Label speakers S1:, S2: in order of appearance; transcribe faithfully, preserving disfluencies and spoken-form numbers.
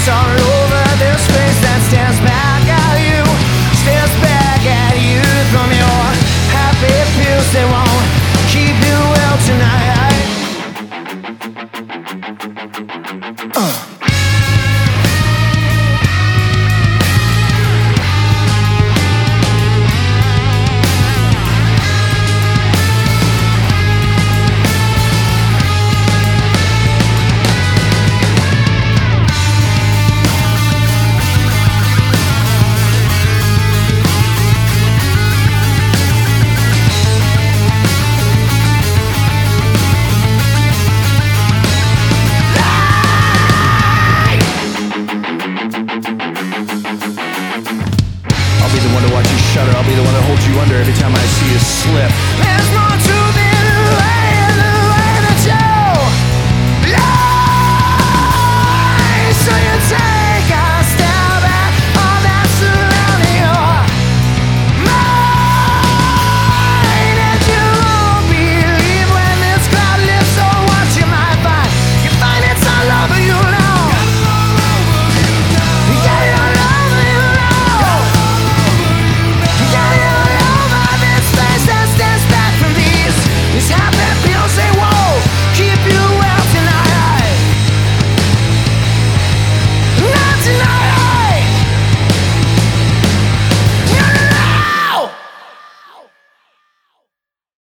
S1: all over this face that stares back at you, stares back at you from your happy pills. They won't keep you well tonight. uh. I'll be the one to watch you shudder. I'll be the one that holds you under every time I see you slip.